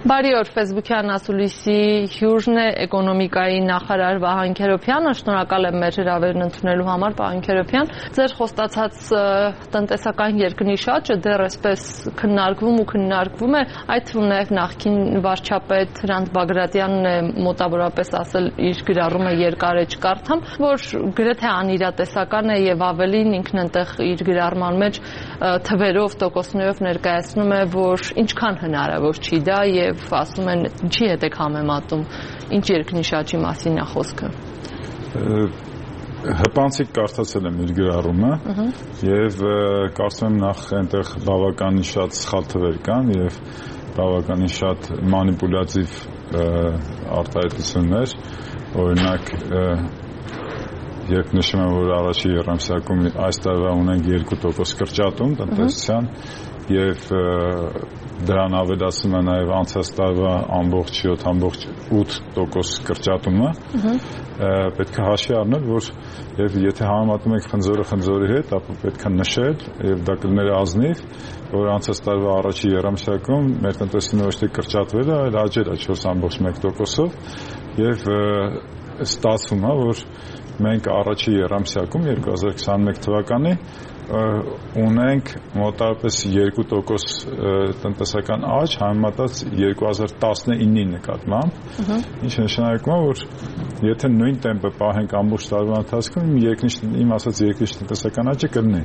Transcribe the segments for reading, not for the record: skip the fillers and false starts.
Բարի օր, Facebook-յան ասուլիսի հյուրն է էկոնոմիկայի նախարար Վահան Քերոբյանը, շնորհակալ եմ մեր հրավերն ընդունելու համար, պարոն Քերոբյան։ Ձեր խոստացած տնտեսական երկնիշաճը դեռ այսպես քննարկվում է, այդ թվում նաև նախկին վարչապետ Հրանտ Բագրատյանն է մոտավորապես ասել իր գրառումը երկար է չկարդամ, որ գրեթե անիրատեսական է եւ ավելին ինքն այնտեղ իր գրառման մեջ թվերով, տոկոսներով ներկայացնում է, որ ինչքան հնարավոր չի դա եւ ասում են ինչի հետ եք համեմատում, ինչ երկնիշաճի մասին է խոսքը։ Հպանցիկ կարդացել եմ իր գրառումը եւ կարծում եմ նախ այնտեղ բավականին շատ սխալ թվեր կան եւ բավականին շատ մանիպուլյատիվ արտահայտություններ, օրինակ երբ նշում եմ, որ առաջի եռամսյակում այս տարվա ունենք 2% կրճատում տնտեսության եւ դրան ավելացնում է նաեւ անցած տարվա ամբողջ 7.8% կրճատումը, պետք է հաշվի առնել, որ եւ եթե համեմատում եք խնձորի հետ, ապա պետք է նշել եւ դա կլներ ազնիվ, որ անցած տարվա առաջի եռամսյակում մեր տնտեսությունը ոչ թե կրճատվել է, այլ աճել է 4.1%-ով եւ ստացվում է, որ մենք առաջի եռամսյակում 2021 թվականի ունենք մոտավորապես 2% տնտեսական աճ համեմատած 2019-ի նկատմամբ, ինչը նշանակում է, որ եթե նույն տեմպը պահենք ամբողջ տարվա ընթացքում, իմ ասած երկրի տնտեսական աճը կլինի։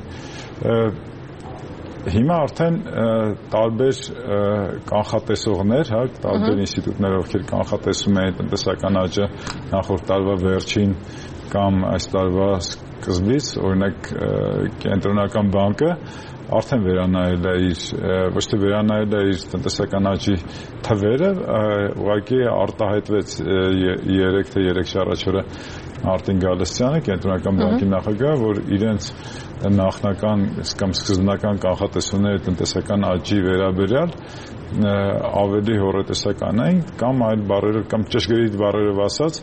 Հիմա արդեն տարբեր կանխատեսողներ, տարբեր ինստիտուտներ, ովքեր կանխատեսում են տնտեսական աճը նախորդ տարվա վերջին կամ այս տարվա սկզբից, օրինակ Կենտրոնական բանկը արդեն վերանայել է ոչ թե վերանայել է իր տնտեսական աճի թվերը, ուղղակի արտահայտվեց 3 թե 3 առաջ օրը Մարտին Գալստյանը, Կենտրոնական բանկի նախագահը, որ իրենց նախնական կամ սկզբնական կանխատեսումները տնտեսական աճի վերաբերյալ ավելի հոռետեսական էին կամ այլ բառերով կամ ճշգրիտ բառերով ասած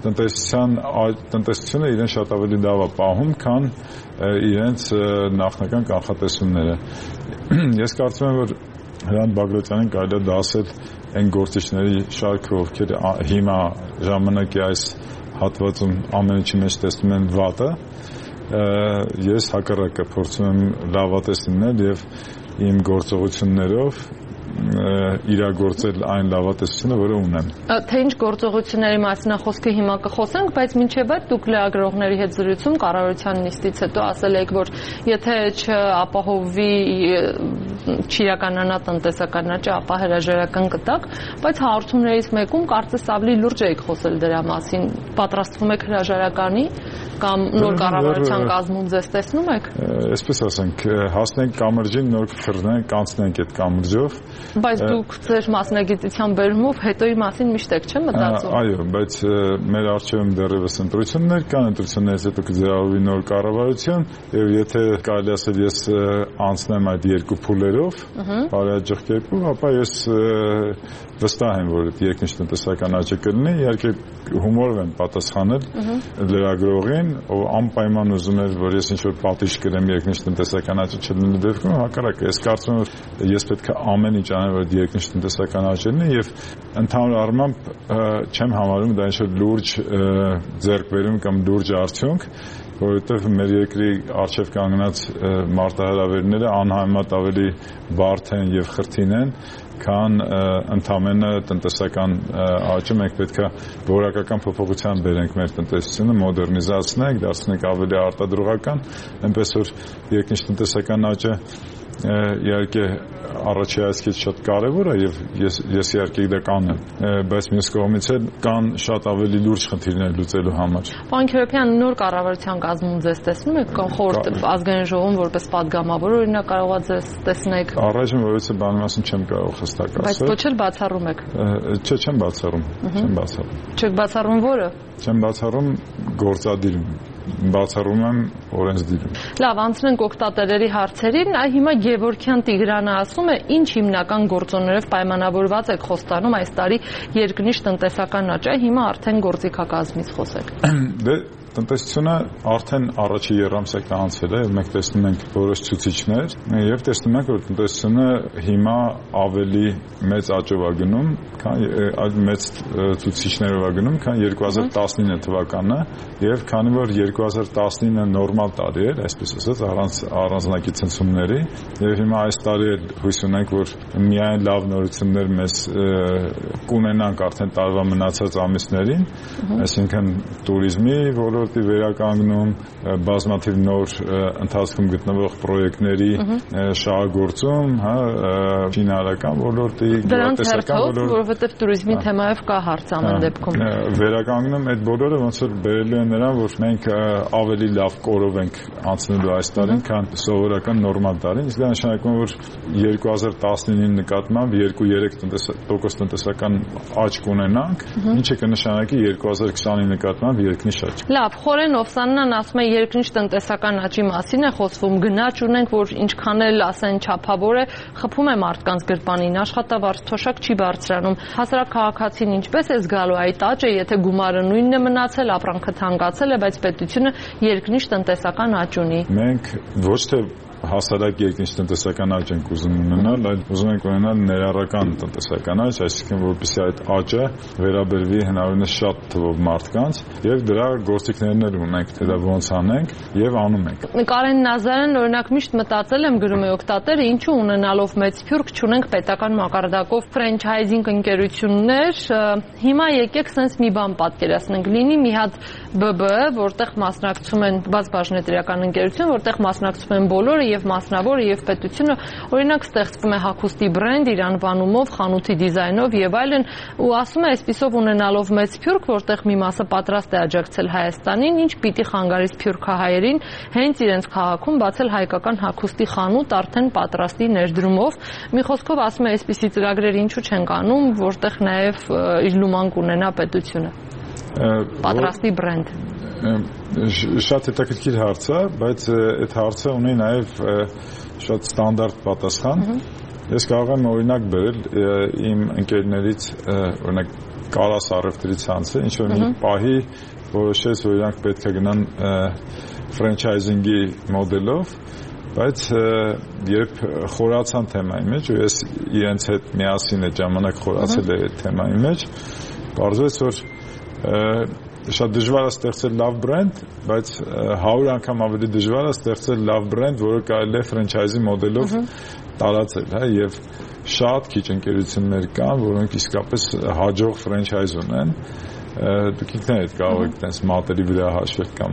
տնտեսությունը իրեն շատ ավելի լավ է պահում, քան իրենց նախնական կանխատեսումները։ Ես կարծում եմ, որ Հրանտ Բագրատյանին կարելի է դասել այն գործիչների շարքը, ովքեր հիմա ժամանակի այս հատվածում ամեն ինչի մեջ տեսնում են վատը, ես հակառակը փորձում եմ լավատես լինել եւ իմ գործողություններով իրագործել այն լավատեսությունը, որը ունեմ։ Թե ինչ գործողությունների մասին է խոսքը հիմա կխոսենք, բայց մինչև այդ դուք լրագրողների հետ զրույցում կառավարության նիստից հետո ասել եք, որ եթե չապահովվի չիրականանա տնտեսական աճը, ապա հրաժարական կտակ, բայց հաղորդումներից մեկում կարծես ավելի լուրջ եք խոսել դրա մասին։ Պատրաստվում եք հրաժարականի կամ նոր կառավարության կազմում ձեզ տեսնում եք։ Այսպես ասենք, հասնենք կամրջին, նոր կխրնենք, կանցնենք այդ կամրջով։ Բայց դուք ձեր մասնագիտության բերումով հետոյի մասին միշտ եք չէ՞ մտածում։ Այո, բայց մեր առջևում դեռևս ընտրություններ կան, ընտրություններից հետո կձևավորվի նոր կառավարություն, եւ եթե կարելի ասել ես անցնեմ այդ երկու փուլերով, բարեհաջող կերպով, ապա ես վստահ եմ, որ այդ երկնիշ տնտեսական աճը կլինի, իհարկե հումորով եմ պատասխանել լրագրողին, ով անպայման ուզում էր, որ ես ինչ-որ պատիժ կրեմ երկնիշ տնտեսական աճը չլինի դեպքում, հակառակը, ես կարծում եմ, որ ես պետք է ամեն ինչ անեմ, որ երկնիշ տնտեսական աճը լինի եւ ընդհանուր առմամբ չեմ համարում դա ինչ-որ լուրջ ձեռքբերում կամ լուրջ արդյունք, որովհետև մեր երկրի առջև կանգնած մարտահրավերները անհամեմատ ավելի բարդ են եւ խրթին են, քան ընդամենը տնտեսական աճը։ Մենք պետք է որակական փոփոխության բերենք մեր տնտեսությունը, մոդեռնիզացնենք, դարձնենք ավելի արտադրողական, այնպես որ երկնիշ տնտեսական աճը իհարկե առաջի այսքից շատ կարևոր է եւ ես իհարկե դա կանեմ, բայց մյուս կողմից էլ կան շատ ավելի լուրջ խնդիրներ լուծելու համար։ Պարոն Քերոբյան, նոր կառավարության կազմում ձեզ տեսնում եք խորհրդ ազգային ժողովում որպես падգամավոր, օրինակ կարողա ձեզ տեսնեք։ Առայժմ որևէ բանի մասին չեմ կարող հստակ ասել։ Բայց ոչ էլ բացառում եք։ Չէ, չեմ բացառում։ Չեք բացառում որը։ Չեմ բացառում գործադիրում, բացառում եմ օրենսդիրում։ Լավ, անցնենք օգտատերերի հարցերին։ Հիմա Գևորգյան Տիգրանը ասում է, ինչ հիմնական գործոններով պայմանավորված եք խոստանում այս տարի երկնիշ տնտեսական աճը, հիմա արդեն գործիքակազմից խոսեք։ Դե տնտեսությունը արդեն առաջի երամսյակը անցել է, մենք տեսնում ենք որոշ ցուցիչներ եւ տեսնում ենք, որ տնտեսությունը հիմա ավելի մեծ աճով է գնում, քան մեծ ցուցիչներով է գնում, քան 2019 թվականը եւ քանի որ 2019-ը նորմալ տարի էր, այսպես ասած, առանձնակի ցնցումների եւ հիմա այս տարի էլ հույս ունենք, որ միայն լավ նորություններ մեզ կունենանք արդեն տարվա մնացած ամիսներին, այսինքն туриզմի ոլորտի վերականգնում, բազմաթիվ նոր ընթացքում գտնվող պրոյեկտների շահագործում, շինարարական ոլորտի, գյուղատնտեսական ոլորտի, որովհետև туриզմի թեմայով կա հարց ամեն դեպքում։ Վերականգնում այդ բոլորը ոնց որ բերելու են նրան, որ մենք ավելի լավ կորով ենք անցնելու այս տարին, քան սովորական նորմալ տարին, իսկ դա նշանակում է, որ 2019-ի նկատմամբ 2-3% տնտեսական աճ կունենանք, ինչը կնշանակի 2020-ի նկատմամբ երկնիշ աճ։ Լավ, Խորեն Օվսանյանն ասում է երկնիշ տնտեսական աճի մասին է խոսվում, գնաճ ունենք, որ ինչքան էլ ասեն չափավոր է, խփում է մարդկանց գրպանին, աշխատավարձ թոշակ չի բարձրանում։ Հասարակ քաղաքացին ինչպես է զգալու այդ աճը, եթե գումարը նույնն է մնացել, ապրանքը թանկացել է, բայց պետությունը երկնիշ տնտեսական աճ ունի։ Մենք ոչ թե հասարակ երկնիշ տնտեսական աճ ենք ուզում ունենալ, այլ ուզում ենք ունենալ ներառական տնտեսական աճ, այսինքն որպեսզի այդ աճը վերաբերվի հնարավորինս շատ թվով մարդկանց եւ դրա գործիքներն էլ ունենք, թե դա ոնց անենք եւ անում ենք։ Կարեն Նազարյանն օրինակ միշտ մտածել եմ գրում է օգտատերը, ինչու ունենալով մեծ փյուրք չունենք պետական մակարդակով ֆրանչայզինգ ընկերություններ, հիմա եկեք sense մի բան պատկերացնենք, լինի մի հատ ԲԲ, որտեղ մասնակցում են բաց բաժնետիրական ընկերություն, որտեղ մասնակցում են բոլորը եւ մասնավորը եւ պետությունը, օրինակ ստեղծվում է հագուստի բրենդ իր անվանումով, խանութի դիզայնով եւ այլն, ու ասում է այսպիսով ունենալով մեծ փյուրք, որտեղ մի մասը պատրաստ է աջակցել Հայաստանին, ինչ պիտի խանգարի սփյուռքահայերին հենց իրենց քաղաքում բացել հայկական հագուստի խանութ արդեն պատրաստի ներդրումով։ Մի խոսքով ասում է այսպիսի ծրագրեր ինչու չենք անում, որտեղ նաեւ իր լուման կունենա պետությունը։ Պատրաստի բրենդ։ Շատ հետաքրքիր հարց է, բայց այդ հարցը ունի նաև շատ ստանդարտ պատասխան։ Ես կարող եմ օրինակ բերել իմ ընկերներից, օրինակ Կարաս առևտրի ցանցը, ինչ որ մի պահի որոշեց, որ իրանք պետք է գնան ֆրանչայզինգի մոդելով, բայց երբ խորացան թեմայի մեջ, ու ես իրենց հետ միասին այդ ժամանակ խորացել եմ այդ թեմայի մեջ, պարզվեց, որ շատ դժվար է ստեղծել լավ բրենդ, բայց 100 անգամ ավելի դժվար է ստեղծել լավ բրենդ, որը կարելի է ֆրանչայզի մոդելով տարածել, հա, եւ շատ քիչ ընկերություններ կան, որոնք իսկապես հաջող ֆրանչայզ ունեն։ Դուք ինքներդ կարող եք տենց մատերի վրա հաշվել կամ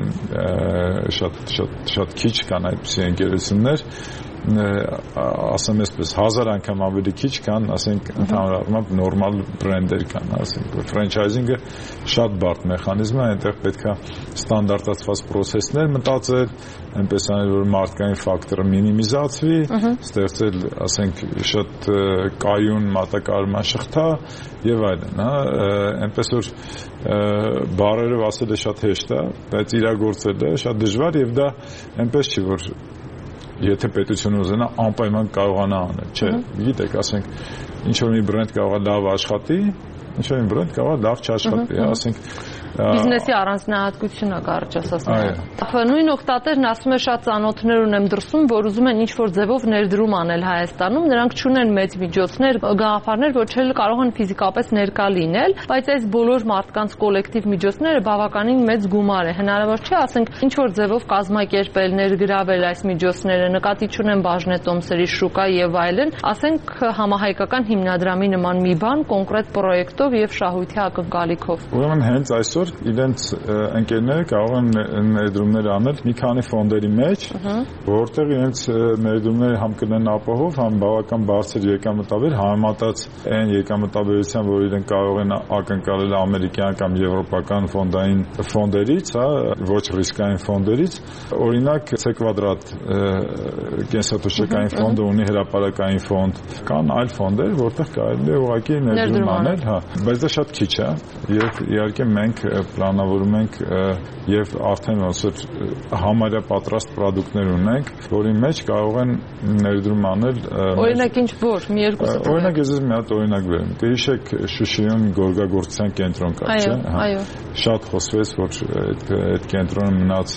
շատ քիչ կան այդպիսի ընկերություններ, ասեմ այսպես 1000 անգամ ավելի քիչ կան, ասենք ընդհանուր առմամբ նորմալ բրենդեր կան, ասենք ֆրանչայզինգը շատ բարդ մեխանիզմ է, այնտեղ պետք է ստանդարտացված պրոցեսներ մտածել, այնպես անել, որ մարդկային ֆակտորը մինիմիզացվի, ստեղծել, ասենք, շատ կայուն մատակարարման շղթա եւ այլն, հա, այնպես որ բառերով ասելը շատ հեշտ է, բայց իրագործելը շատ դժվար եւ դա այնպես չի, որ եթե պետությունը ուզենա անպայման կարողանա անել, չէ, գիտեք, ասենք, ինչ որ մի բրենդ կարող է լավ աշխատի, ինչ որ մի բրենդ կարող է լավ չաշխատի, ասենք բիզնեսի առանձնահատկությունն է կարճ ասած։ Նույն օգտատերն ասում է շատ ծանոթներ ունեմ դրսում, որ ուզում են ինչ-որ ձևով ներդրում անել Հայաստանում, նրանք չունեն մեծ միջոցներ, գաղափարներ, որ չէլ կարող են ֆիզիկապես ներկա լինել, բայց այս բոլոր մարդկանց կոլեկտիվ միջոցները բավականին մեծ գումար է։ Հնարավոր չէ, ասենք, ինչ-որ ձևով կազմակերպել, ներգրավել այս միջոցները, նկատի չունեն բաժնետոմսերի շուկա եւ այլն, ասենք համահայկական հիմնադրամի նման մի բան կոնկրետ պրոյեկտով եւ շահույթի ակնկալիքով։ Ուրեմն հենց այսօր իրենց ընկերները կարող են ներդրումներ անել մի քանի ֆոնդերի մեջ, որտեղ իրենց ներդրումները համ կնեն ապահով, համ բավական բարձր եկամտաբեր, համեմատած այն եկամտաբերության, որ իրենք կարող են ակնկալել ամերիկյան կամ եվրոպական ֆոնդերից, հա, ոչ ռիսկային ֆոնդերից, օրինակ C Quadrat կենսաթոշակային ֆոնդը ունի հրապարակային ֆոնդ, կան այլ ֆոնդեր, որտեղ կարելի է ուղղակի ներդրում անել, հա, բայց դա շատ քիչ է եւ իհարկե մենք պլանավորում ենք եւ արդեն ոնց համարյա պատրաստ ապրանքներ ունենք, որի մեջ կարող են ներդրում անել օրինակ ինչ որ մի երկուսը օրինակ ես մի հատ օրինակ վերեմ կհիշեք Շուշիում գորգագործության կենտրոն կա չէ այո շատ խոսվեց որ այդ կենտրոնը մնաց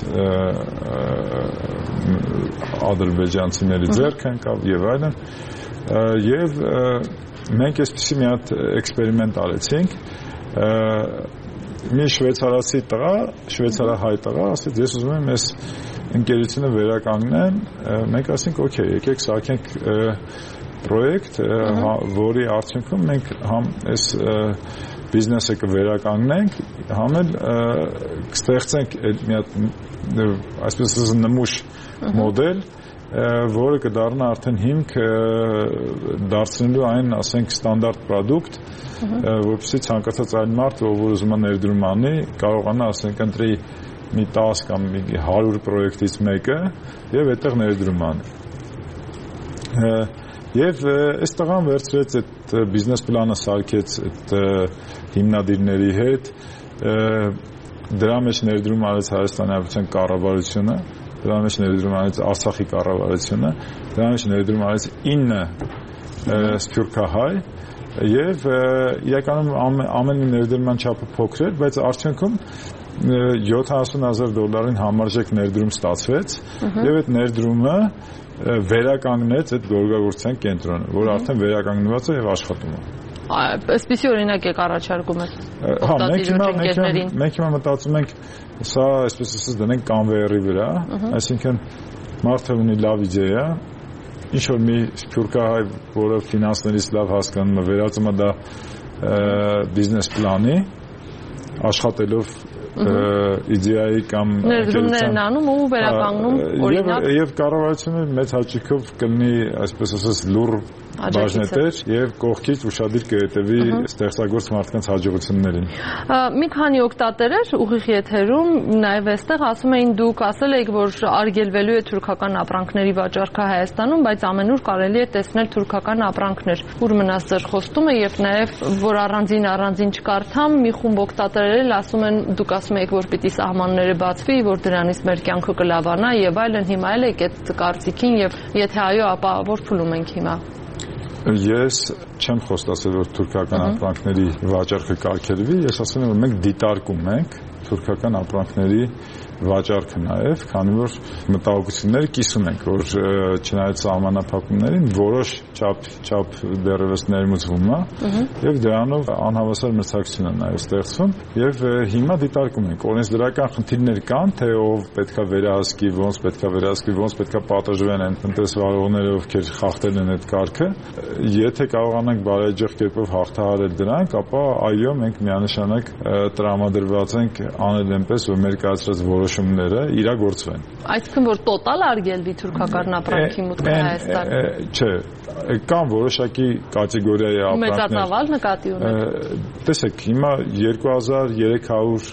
ադրբեջանցիների ձեռք ընկավ եւ այլն եւ մենք այսպեսի մի հատ էքսպերիմենտ արեցինք մի շվեյցարացի տղա շվեյցարահայ տղա ասեց ես ուզում եմ այս ընկերությունը վերականգնեն մենք ասենք օքեյ եկեք սարքենք պրոյեկտ որի արդյունքում մենք համ այս բիզնեսը կվերականգնենք համ էլ կստեղծենք մի հատ այսպես ասած նմուշ մոդել որը կդառնա արդեն հիմք դարձնելու այն, ասենք, ստանդարտ պրոդուկտ, որպեսզի ցանկացած այլ մարդ, որ ուզում է ներդրում անի, կարողանա, ասենք, ընտրի մի 10 կամ 100 պրոյեկտից մեկը եւ այդտեղ ներդրում անի։ Եվ այս տղան վերցրեց այդ բիզնես պլանը սարքեց այդ հիմնադիրների հետ, դրա մեջ ներդրում արեց Հայաստանի Հանրապետության կառավարությունը դրա մեջ ներդրում արեց Արցախի կառավարությունը, դրա մեջ ներդրում արեց 9 սփյուռքահայ եւ իրականում ամեն մի ներդրման չափը փոքր էր, բայց արդյունքում $70,000 համարժեք ներդրում ստացվեց եւ այդ ներդրումը վերականգնեց այդ գորգագործության կենտրոնը, որը արդեն վերականգնված է եւ աշխատում է։ Այսպեսի օրինակ եք առաջարկում եք օգտատերերին։ Մենք հիմա մտածում ենք սա այսպես ասած դնենք կանվեյերի վրա, այսինքն մարդը ունի լավ իդեա, ինչ որ մի սփյուռքահայ, որը ֆինանսներից լավ հասկանում է, վերածում է դա բիզնես պլանի, աշխատելով իդեայի կամ ներդրումներն անում ու վերականգնում օրինակ եւ կառավարությունը մեծ հաճույքով կլինի այսպես ասած լուր բաժնետեր եւ կողքից ուշադիր կհետեւի ստեղծագործ մարդկանց հաջողություններին։ Մի քանի օգտատերեր ուղիղ եթերում նաեւ այստեղ ասում էին դուք ասել եք որ արգելվելու է թուրքական ապրանքների վաճառքը Հայաստանում, բայց ամենուր կարելի է տեսնել թուրքական ապրանքներ։ Ուր մնաց ձեր խոստումը եւ նաեւ որ առանձին չկարդամ, մի խումբ օգտատերեր ասում են դուք ասում եք որ պիտի սահմանները բացվի, որ դրանից մեր կյանքը կլավանա եւ այլն, հիմա էլ եք այդ կարծիքին եւ եթե այո, ապա որ փուլում ենք հիմա։ Ես չեմ խոստացել որ թուրքական ապրանքների վաճառքը կարգելվի, ես ասել եմ որ մենք դիտարկում ենք թուրքական ապրանքների վաճառքը նաև, քանի որ մտահոգությունները կիսում ենք, որ չնայած սահմանափակումներին որոշ չափ դեռևս ներմուծվում է, եւ դրանով անհավասար մրցակցություն է նաև ստեղծվում, եւ հիմա դիտարկում ենք օրենսդրական խնդիրներ կան, թե ով պետքա վերահսկի, ոնց պետքա վերահսկի, ոնց պետքա պատժվեն այն տնտեսվարողները, ովքեր խախտել են այդ կարգը, եթե կարողանանք բարեջող կերպով հաղթահարել դրանք, ապա այո, մենք միանշանակ տրամադրված ենք անել այնպես, որ մեր կայացրած որոշումները իրագործվեն։ Այսինքն որ տոտալ արգելվի թուրքական ապրանքի մուտքը Հայաստան։ Չէ, կան որոշակի կատեգորիայի ապրանքներ։ Մեծածավալ նկատի ունեք։ Տեսեք, հիմա 2300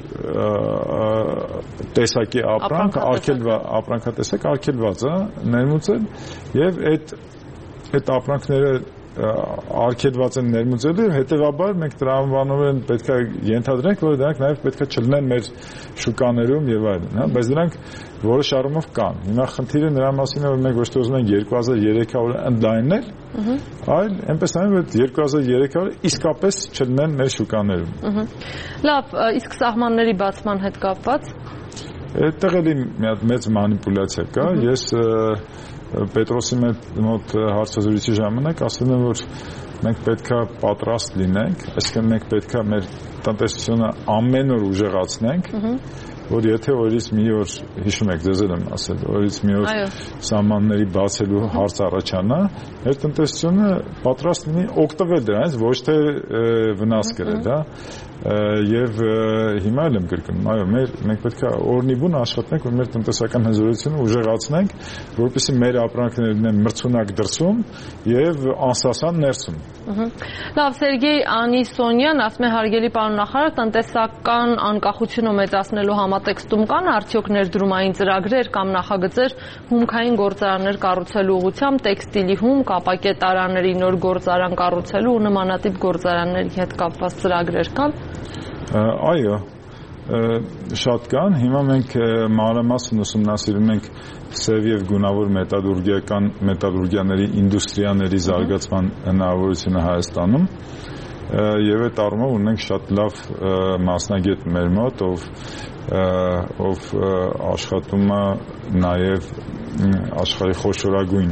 տեսակի ապրանքատեսակ արգելված է ներմուծել եւ այդ ապրանքները արգելված են ներմուծելու, հետևաբար մենք տրամաբանորեն պետքա ենթադրենք, որ դրանք նաև պետքա չլինեն մեր շուկաներում եւ այլն, հա, բայց դրանք որոշ առումով կան։ Հիմա խնդիրը նրա մասին է, որ մենք ոչ թե ուզում ենք 2300 ընդլայնել, այլ այնպես այն որ 2300 իսկապես չլինեն մեր շուկաներում։ Լավ, իսկ սահմանների բացման հետ կապված այդտեղ էլի մի հատ մեծ մանիպուլյացիա կա, ես Պետրոսի մոտ հարցազրույցի ժամանակ ասել եմ, որ մենք պետքա պատրաստ լինենք, այսինքն մենք պետքա մեր տնտեսությունը ամեն օր ուժեղացնենք, որ եթե օրից մի օր, հիշում եք, ձեզ եմ ասել, օրից մի օր սահմանների բացելու հարց առաջանա, մեր տնտեսությունը պատրաստ լինի օգտվել դրանից, ոչ թե վնաս կրել, հա, եւ հիմա էլ եմ կրկնում, այո, մենք պետքա օրնիբուն աշխատենք, որ մեր տնտեսական հզորությունը ուժեղացնենք, որպեսզի մեր ապրանքներն լինեն մրցունակ դրսում եւ անսասան ներսում։ Լավ, Սերգեյ Անիսոնյան ասում է հարգելի պարոն նախարար, տնտեսական անկախությունը մեծացնելու համար համատեքստում կան արդյոք ներդրումային ծրագրեր կամ նախագծեր հումքային գործարաններ կառուցելու ուղղությամբ, տեքստիլի հումք, ապակետարանների նոր գործարան կառուցելու ու նմանատիպ գործարանների հետ կապված ծրագրեր կան։ Այո, շատ կան։ Հիմա մենք մանրամասն ուսումնասիրում ենք սև եւ գունավոր մետալուրգիաների ինդուստրիաների զարգացման հնարավորությունը Հայաստանում եւ այդ առումով ունենք շատ լավ մասնագետ մեր մոտ, ով աշխատում է նաեւ աշխարհի խոշորագույն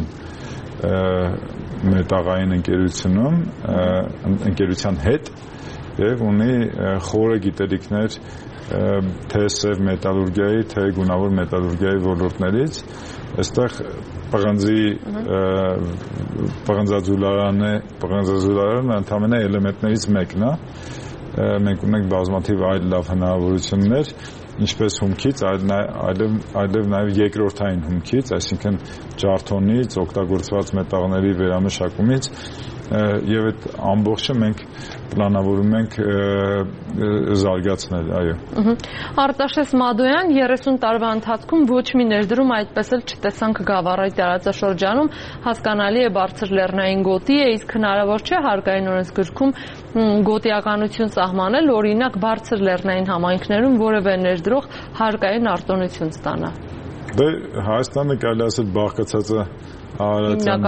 մետաղային ընկերության հետ եւ ունի խորը գիտելիքներ թե սև մետալուրգիայի, թե գունավոր մետալուրգիայի ոլորտներից։ Այստեղ պղնձաձուլարանը ընդհանրապես էլեմենտներից մեկն է։ Մենք ունենք բազմաթիվ այլ լավ հնարավորություններ, ինչպես հումքից, այլև նաև երկրորդային հումքից, այսինքն ջարդոնից, օգտագործված մետաղների վերամշակումից եւ այդ ամբողջը մենք պլանավորում ենք զարգացնել, այո։ Արտաշես Մադոյան 30 տարվա ընթացքում ոչ մի ներդրում այդպես էլ չտեսանք Գավառայի տարածաշրջանում, հասկանալի է բարձր լեռնային գոտի է, իսկ հնարավոր չէ հարկային օրենսգրքում գոտիականություն սահմանել, օրինակ բարձր լեռնային համայնքներում որևէ ներդրող հարկային արտոնություն ստանա։ Դե Հայաստանը կարելի ասել բաղկացած է Արարատյան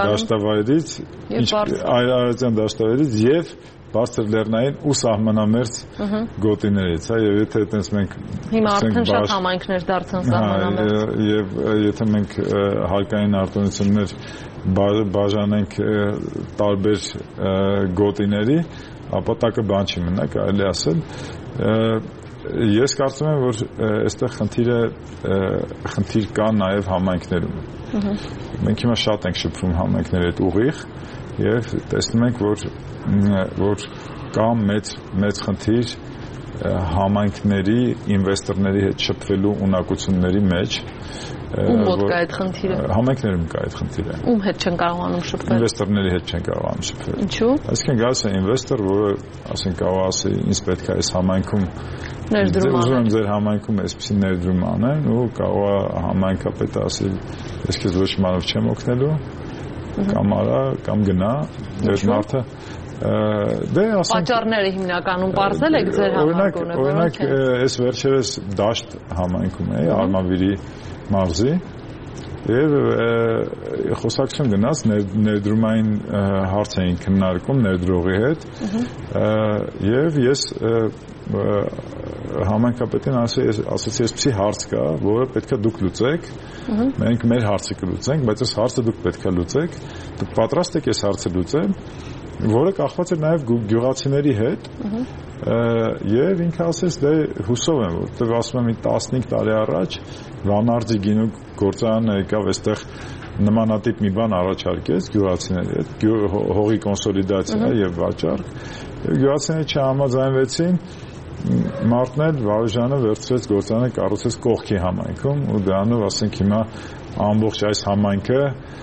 դաշտավայրից եւ բարձր լեռնային ու սահմանամերձ գոտիներից, եւ եթե այտենց մենք հիմա արդեն շատ համայնքներ դարձան սահմանամերձ եւ եթե մենք հարկային արտոնություններ բաժանենք տարբեր գոտիների, ապա տակը բան չի մնա, կարելի ասել։ Ես կարծում եմ, որ այստեղ խնդիր կա նաև համայնքներում։ Մենք հիմա շատ ենք շփվում համայնքների հետ ուղիղ եւ տեսնում ենք, որ կա մեծ խնդիր համայնքների ինվեստորների հետ շփվելու ունակությունների մեջ։ Ում մոտ կա այդ խնդիրը։ Համայնքներում կա այդ խնդիրը։ Ում հետ չեն կարողանում շփվել։ Ինվեստորների հետ չեն կարողանում շփվել։ Ինչու՞։ Այսինքն գալիս է ինվեստոր, որը ասենք կարող ասի, ինձ պետք է այս համայնքում ներդրում ուզում եմ ձեր համայնքում այսպեսի ներդրում անեն, ու կարող է համայնքապետը ասի, ես քեզ ոչ մանով չեմ օգնելու, կամ արա, կամ գնա, այդ մարդը Պատճառները հիմնականում պարզել եք ձեր համայնքում։ Օրինակ, այս վերջերս Դաշտ համայնքում է, Արմավիրի մարզի, եւ խոսակցություն գնաց ներդրումային հարց էին քննարկում ներդրողի հետ, եւ ես համայնքապետին ասացի, այսպեսի հարց կա, որը պետքա դուք լուծեք, մենք մեր հարցը կլուծենք, բայց այս հարցը դուք պետքա լուծեք, դուք պատրաստ եք այս հարցը լուծել, որը կախված է նաև գյուղացիների հետ, եւ ինքը ասեց, դե հուսով եմ, որտեղ ասում եմ 15 տարի առաջ Վանարձի գինու գործարանը եկավ այստեղ նմանատիպ մի բան առաջարկեց գյուղացիների հետ, հողի կոնսոլիդացիա եւ վաճառք, եւ գյուղացիները չհամաձայնվեցին, Մարտն էլ Վարուժանը վերցրեց գործարանը կառուցեց կողքի համայնքում, ու դրանով ասենք հիմա ամբողջ այս համայնքը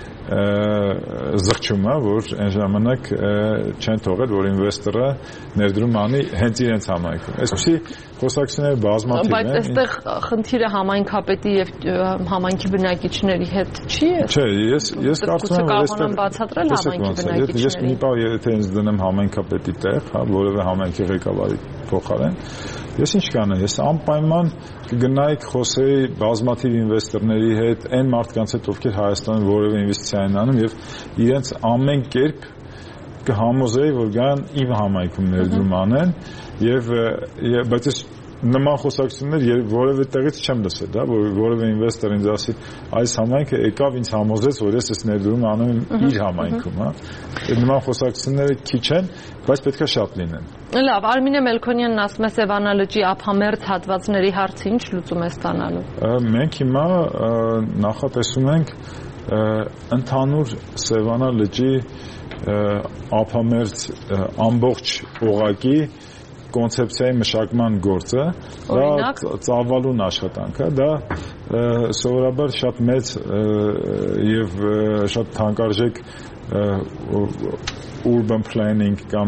զղջում է, որ այն ժամանակ չեն թողել, որ ինվեստորը ներդրում անի հենց իրենց համայնքում։ Այսպեսի խոսակցությունները բազմաթիվ են։ Բայց այստեղ խնդիրը համայնքապետի եւ համայնքի բնակիչների հետ չի։ Չէ, ես կարծում եմ, որ այստեղ բացատրել համայնքի բնակիչներին։ Ես մի բան եթե ինձ դնեմ համայնքապետի տեղ, հա, որևէ համայնքի ղեկավարի փոխարեն, ես ինչ կանեմ, ես անպայման կգնայի խոսեի բազմաթիվ ինվեստորների հետ, այն մարդկանց հետ, ովքեր Հայաստանում որևէ ինվեստիցիա են անում եւ իրենց ամեն կերպ կհամոզեի, որ գան իմ համայնքում ներդրում անեն բայց ես նման խոսակցություններ որևէ տեղից չեմ լսել, դա որ որևէ ինվեստոր ինձ ասի, այս համայնքը եկավ ինձ համոզեց, որ ես այս ներդրումը անում եմ իր համայնքում, հա։ Նման խոսակցությունները քիչ են, բայց պետքա շատ լինեն։ Լավ, Արմինե Մելքոնյանն ասում է Սևանա լճի ափամերձ հատվածների հարցը ինչ լուծում է ստանալու։ Մենք հիմա նախատեսում ենք ընդհանուր Սևանա լճի ափամերձ ամբողջ օղակի կոնցեպցիայի մշակման գործը, դա ծավալուն աշխատանք է, դա սովորաբար շատ մեծ եւ շատ թանկարժեք urban planning կամ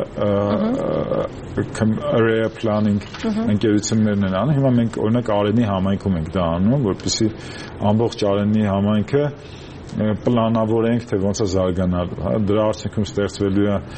area planning ընկերություններն են անում։ Հիմա մենք օրինակ Արենի համայնքում ենք դա անում, որպեսզի ամբողջ Արենի համայնքը պլանավորենք, թե ոնց է զարգանալու, հա, դրա արդյունքում ստեղծվելու է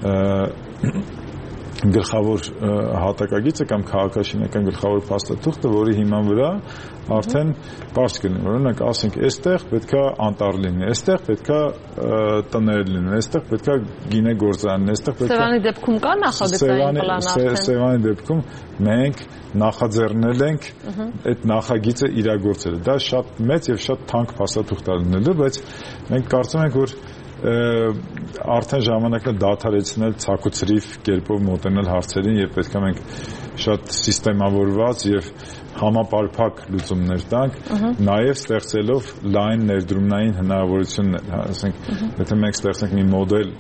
գլխավոր հատակագիծը կամ քաղաքաշինական գլխավոր փաստաթուղթը, որի հիման վրա արդեն բարձ կլինի, օրինակ ասենք, այստեղ պետքա անտառ լինի, այստեղ պետքա տներ լինեն, այստեղ պետքա գինե գործարաններ, այստեղ պետքա Սևանի դեպքում կա նախագծային պլան արդեն։ Սևանի դեպքում մենք նախաձեռնել ենք այդ նախագիծը իրագործել։ Դա շատ մեծ եւ շատ թանկ փաստաթուղթ է լինելու, բայց մենք կարծում ենք, որ արդեն ժամանակն է դադարեցնել ցակուցրիվ կերպով մոտենալ հարցերին եւ պետք է մենք շատ սիստեմավորված եւ համապարփակ լուծումներ տանք, նաեւ ստեղծելով լայն ներդրումային հնարավորություններ, ասենք, եթե մենք ստեղծենք մի մոդել,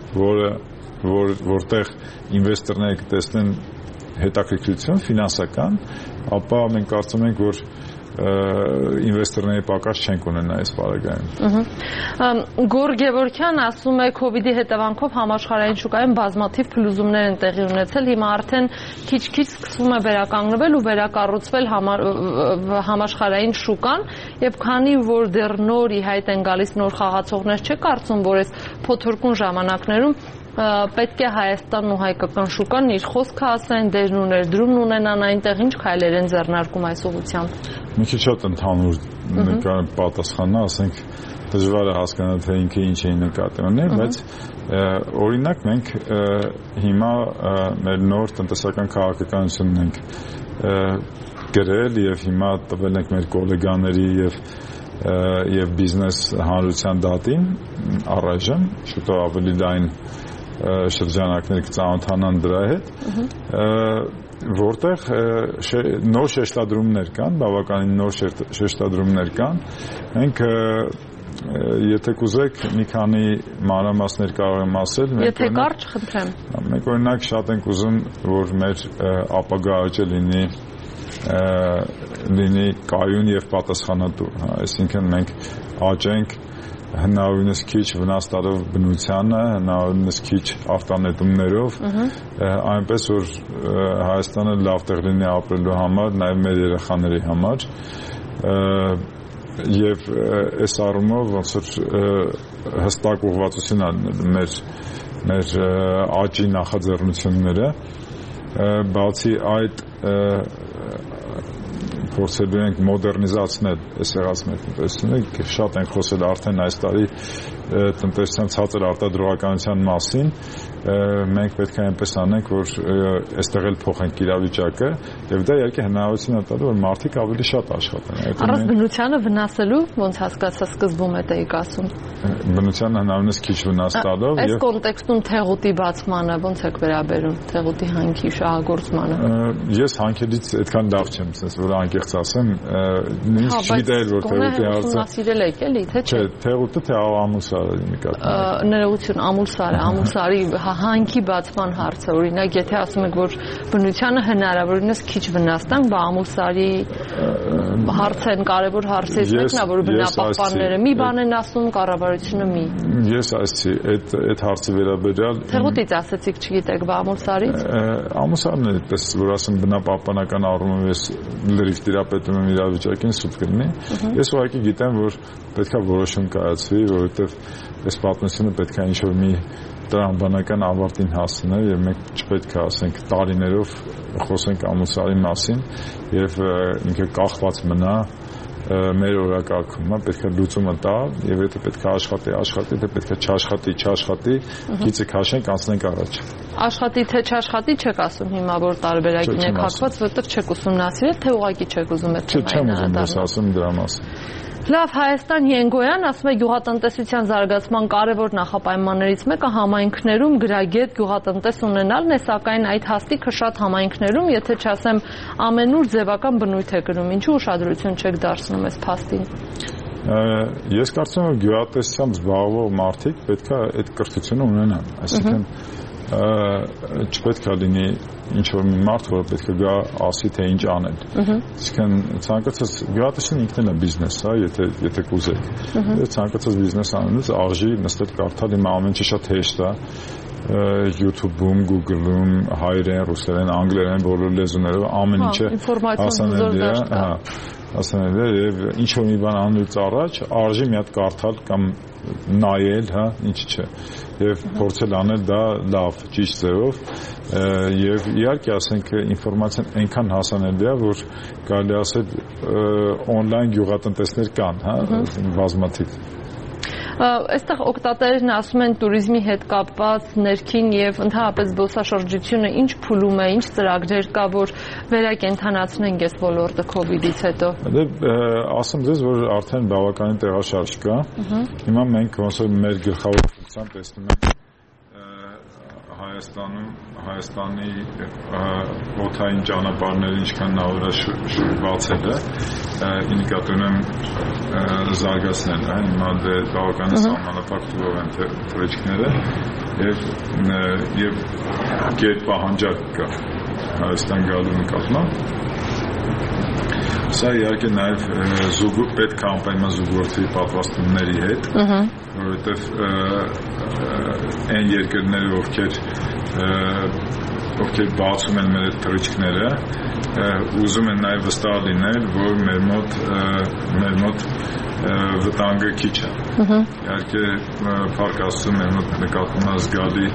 որտեղ ինվեստորները կտեսնեն հետաքրքրություն ֆինանսական, ապա մենք կարծում ենք, որ ինվեստորների պակաս չենք ունենա այս պարագայում։ Գոր Գևորգյան ասում է, COVID-ի հետևանքով համաշխարհային շուկայում բազմաթիվ փլուզումներ են տեղի ունեցել, հիմա արդեն քիչ-քիչ սկսվում է վերականգնվել ու վերակառուցվել համաշխարհային շուկան, եւ քանի որ դեռ նոր ի հայտ են գալիս նոր խաղացողներ, չէ՞ կարծում, որ այս փոթորկուն ժամանակներում պետք է Հայաստանն ու հայկական շուկան իր խոսքը ասեն, դերն ու ներդրումն ունենան այնտեղ, ինչ քայլեր են ձեռնարկում այս ուղղությամբ։ Մի քիչ շատ ընդհանուր պատասխանն է, ասենք, դժվար է հասկանալ, թե ինքը ինչ է նկատի ունի, բայց օրինակ մենք հիմա մեր նոր տնտեսական քաղաքականությունն ենք գրել եւ հիմա տվել ենք մեր գոլեգաների եւ բիզնես հանրության դատին առայժմ, շուտով ավելի լայն շրջանակներ կծանոթանան դրա հետ, որտեղ նոր շեշտադրումներ կան, բավականին նոր շեշտադրումներ կան, մենք եթե կուզեք մի քանի մանրամասներ կարող եմ ասել, եթե կարճ խնդրեմ։ Մենք օրինակ շատ ենք ուզում, որ մեր ապագա աճը լինի կայուն եւ պատասխանատու, այսինքն մենք աճենք հնարավորինս քիչ վնաս տալով բնությանը, հնարավորինս քիչ արտանետումներով, այնպես որ Հայաստանը լավ տեղ լինի ապրելու համար, նաև մեր երեխաների համար, եւ այս առումով ոնց որ հստակ ուղղվածություն ալնելու մեր աճի նախաձեռնությունները, բացի այդ փորձելու ենք մոդեռնիզացնել այս եղած մեր տնտեսությունը, շատ ենք խոսել արդեն այս տարի տնտեսության ցածր արտադրողականության մասին, մենք պետք է այնպես անենք, որ այստեղ էլ փոխենք իրավիճակը, եւ դա իհարկե հնարավորություն է տալու, որ մարդիկ ավելի շատ աշխատեն։ Առանց բնությանը վնասելու, ոնց հասկացա սկզբում էիք ասում։ Բնությանը հնարավորինս քիչ վնաս տալով եւ այս կոնտեքստում թեղուտի բացմանը ոնց եք վերաբերում, թեղուտի հանքի շահագործմանը։ Ես հանքելից այդքան լավ չեմ, ասես որ անկեղծ ասեմ, նույնիսկ չգիտեի որ թեղուտի հարցը ուսումնասիրել եք էլի, թե չէ։ Չէ, թեղուտը թե ամուսարը նկատի։ Ներողություն, ամուսարի հանքի բացման հարցը, օրինակ, եթե ասում եք, որ բնությանը հնարավորինս քիչ վնաս տանք, բա ամուսարի հարցը են կարևոր հարցերից մեկն է, որ բնապահպանները մի բան են ասում, կառավարությունը մի։ Ես ասեցի, այդ հարցի վերաբերյալ Թեղուտից ասեցիք, չգիտեք, բա ամուսարից։ Ամուսարն է այդպես, որ ասեմ բնապահպանական առումով ես լրիվ տիրապետում եմ իրավիճակին, սուտ կլինի։ Ես ուղղակի գիտեմ, որ պետք է որոշում կայացվի, որովհետև այս պատմությունը պետք է ինչ-որ մի տրամաբանական ավարտին հասնել եւ մենք չպետք է ասենք տարիներով խոսենք ամուսարի մասին եւ ինքը կախված մնա մեր օրակարգում, պետք է լուծումը տա եւ եթե պետք է աշխատի, եթե պետք է չաշխատի, գիծը քաշենք, անցնենք առաջ։ Աշխատի թե չաշխատի չեք ասում հիմա որ տարբերակին եք հակված, որտեղ չեք ուսումնասիրել, թե ուղղակի չեք ուզում այդ թեմային անդրադառնալ։ Չեմ ասում դրա մասին։ Լավ, Հայաստան Ենգոյան ասում է գյուղատնտեսության զարգացման կարևոր նախապայմաններից մեկը համայնքներում գրագետ գյուղատնտես ունենալն է, սակայն այդ հաստիքը շատ համայնքներում, եթե չասեմ ամենուր ձևական բնույթ է կրում, ինչու ուշադրություն չեք դարձնում այս փաստին։ Ես կարծում եմ գյուղատնտեսությամբ զբաղվող մարդիկ պետք է այդ կրթությունը ունենան, այսինքն չպետք է լինի ինչ-որ մի մարդ, որը պետք է գա ասի, թե ինչ անել։ Իսկն ցանկացած գրատեսին ինքն է բիզնես, հա, եթե կուզեք։ Ցանկացած բիզնես անելուց արժի նստել կարդալ, իմ ամեն ինչը շատ հեշտ է։ YouTube-ում, Google-ում, հայերեն, ռուսերեն, անգլերեն, բոլոր լեզուներով ամեն ինչը հասանելի է, հասանելի է եւ ինչ որ մի բան անելուց առաջ արժի մի հատ կարդալ կամ նայել, հա, ինչ չէ։ Եվ փորձել անել դա լավ, ճիշտ ձևով եւ իհարկե ասենք ինֆորմացիան այնքան հասանելի է, որ կարելի ասել on-line գյուղատնտեսներ կան, հա, բազմաթիվ։ Այստեղ օգտատերերն ասում են туриզմի հետ կապված ներքին եւ ընդհանրապես զբոսաշրջությունը ինչ փուլում է, ինչ ծրագրեր կա, որ վերակենդանացնենք այս ոլորտը COVID-ից հետո։ Ասեմ ձեզ, որ արդեն բավականին տեղաշարժ կա։ Հիմա մենք ոնց որ մեր գլխավոր ֆունկցիան տեսնում ենք Հայաստանի օդային ճանապարհները ինչքան նավարաշուր բացել է, ի նկատի ունեմ զարգացնել, հիմա դե բավականին սահմանափակ թվով են թռիչքները եւ գետ պահանջարկ կա Հայաստան գալու նկատմամբ։ Սա իհարկե նաև պետք է անպայման զուգորդվի պատվաստումների հետ, որովհետև այն երկրները, ովքեր բացում են մեր թռիչքները, ուզում են նաև վստահ լինել, որ մեր մոտ վտանգը քիչ է։ Իհարկե փառք Աստծո մեր մոտ նկատվում է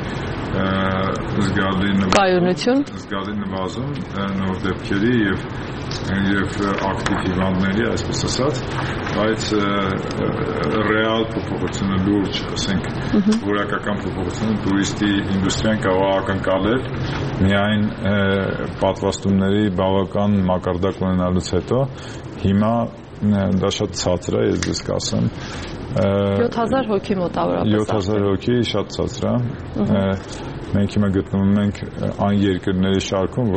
զգալի նվազում նոր դեպքերի եւ ակտիվ հիվանդների, այսպես ասած, բայց ռեալ փոփոխությունը լուրջ, ասենք, որակական փոփոխությունը տուրիստի ինդուստրիան կարող է ակնկալել միայն պատվաստումների բավական մակարդակ ունենալուց հետո, հիմա դա շատ ցածր է, ես ձեզ կասեմ 7000 հոգի մոտավորապես 7000 հոգի շատ ցածր է մենք հիմա գտնվում ենք այն երկրների շարքում,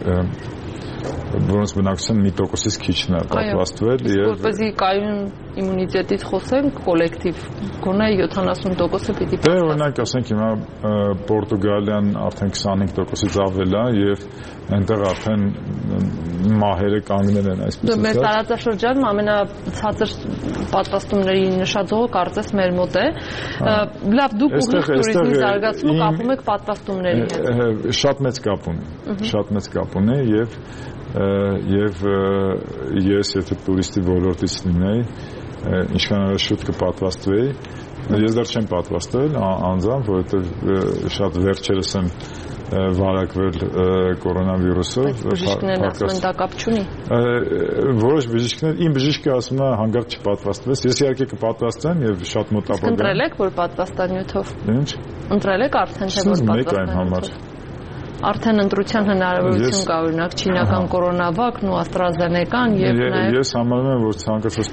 որոնց բնակչության 1%-ից քիչն է պատվաստվել եւ որպեսզի կայուն իմունիտետից խոսենք կոլեկտիվ գոնե 70%-ը պիտի պատվաստվի։ Դե օրինակ ասենք հիմա Պորտուգալիան արդեն 25%-ից ավել է եւ այնտեղ արդեն մահերը կանգնել են, այսպես ասած։ Մեր տարածաշրջանում ամենացածր պատվաստումների նշաձողը կարծես մեր մոտ է։ Լավ, դուք ուղիղ туриզմի զարգացումը կապում եք պատվաստումների հետ։ Շատ մեծ կապ ունի եւ ես եթե տուրիստի ոլորտից լինեի, ինչքան շուտ կպատվաստվեի, ես դեռ չեմ պատվաստվել անձամբ, որովհետեւ շատ վերջերս եմ վարակվել կորոնավիրուսով։ Բժիշկներն ասում են դա կապ չունի։ Որոշ բժիշկներ, իմ բժիշկը ասում է հանգարտ չպատվաստվես, ես իհարկե կպատվաստեմ եւ շատ մոտ ապագա։ Ընտրել եք որ պատվաստանյութով։ Ինչ։ Ընտրել եք արդեն թե որ պատվաստանյութով։ Արդեն ընտրության հնարավորություն կա, օրինակ չինական կորոնավակն ու AstraZeneca-ն եւ նաեւ Ես համարում եմ, որ ցանկացած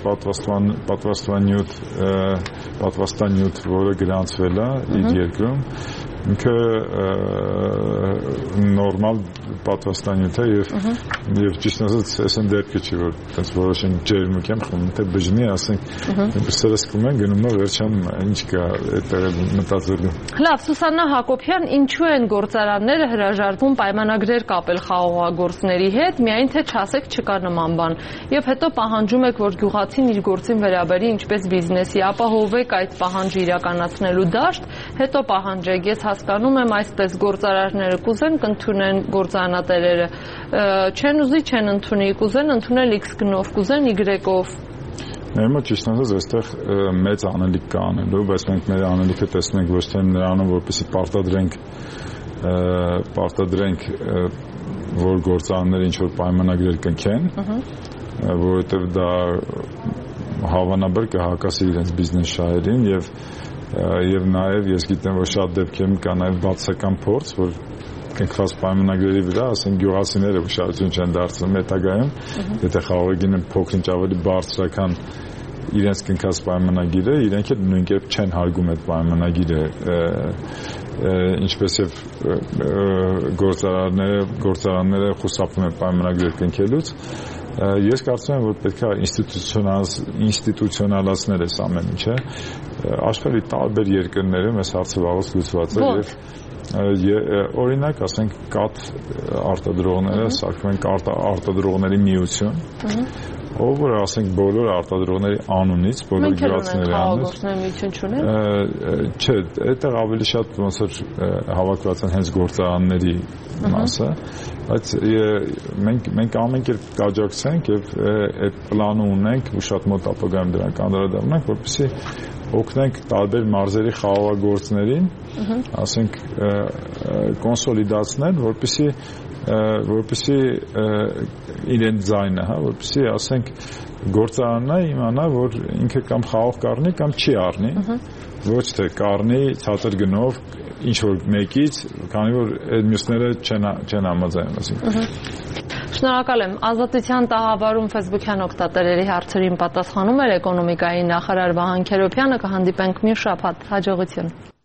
պատվաստանյութ, որը գրանցվել է իր երկրում, ինքը նորմալ պատվաստանյութ է եւ ճիշտ ասած, այսօր դեպքը չի, որ այդպես որոշեն ջերմուկ եմ խմում, թե բժնի, ասենք, սրսկում են, գնում է վերջանում, ինչ կա այդտեղ մտածելու։ Լավ, Սուսաննա Հակոբյան, ինչու են գործարանները հրաժարվում պայմանագրեր կապել խաղողագործների հետ, միայն թե չասեք չկա նման բան, եւ հետո պահանջում եք, որ գյուղացին իր գործին վերաբերի ինչպես բիզնեսի, ապահովեք այդ պահանջը իրականացնելու դաշտ, հետո պահանջեք, ես հասկանում եմ այսպես գործարարները կուզեն կընդունեն գործարանատերերը, չեն ուզի չեն ընդունի, կուզեն ընդունել X գնով, կուզեն Y-ով։ Մեր մոտ ճիշտ ասած այստեղ մեծ անելիք կա անելու, բայց մենք մեր անելիքը տեսնում ենք ոչ թե նրանում, որպեսզի պարտադրենք, որ գործարանները ինչ-որ պայմանագրեր կնքեն, որովհետև դա հավանաբար կհակասի իրենց բիզնես շահերին եւ նաեւ ես գիտեմ, որ շատ դեպքերում կա նաեւ բացական փորձ, որ կնքված պայմանագրերի վրա, ասենք գյուղացիները ուշադրություն չեն դարձնում հետագայում, եթե խաղողագինը փոքր-ինչ ավելի բարձրական իրենց կնքած պայմանագիրը, իրենք էլ նույն կերպ չեն հարգում այդ պայմանագիրը, ինչպես եւ գործարանները խուսափում են պայմանագրեր կնքելուց։ Ես կարծում եմ, որ պետք է ինստիտուցիոնալացնել այս ամեն ինչը։ Աշխարհի տարբեր երկրներում այս հարցը վաղուց լուծված է օրինակ, ասենք կաթ արտադրողները սարքում են արտադրողների միություն, ով որ ասենք բոլոր արտադրողների անունից, բոլոր գյուղացիների անունից, միություն չունեն։ Չէ, այդտեղ ավելի շատ ոնց որ հավաքված են հենց գործարանների մասը, բայց մենք ամեն կերպ կաջակցենք եւ այդ պլանը ունենք ու շատ մոտ ապագայում դրան կանդրադառնանք, որպեսզի օգնենք տարբեր մարզերի խաղաղագործներին, ասենք կոնսոլիդացնել, որպեսզի իրեն ձայնը, որպեսզի ասենք գործարանը իմանա, որ ինքը կամ խաղող կառնի կամ չի առնի, ոչ թե կառնի ցածր գնով ինչ որ մեկից, քանի որ այդ մյուսները չեն համաձայնում։ Շնորհակալ եմ։ Ազատության տաղավարում Facebook-յան օգտատերերի հարցերին պատասխանում էր էկոնոմիկայի նախարար Վահան Քերոբյանը։ Կհանդիպենք մյուս շաբաթ։ Հաջողություն։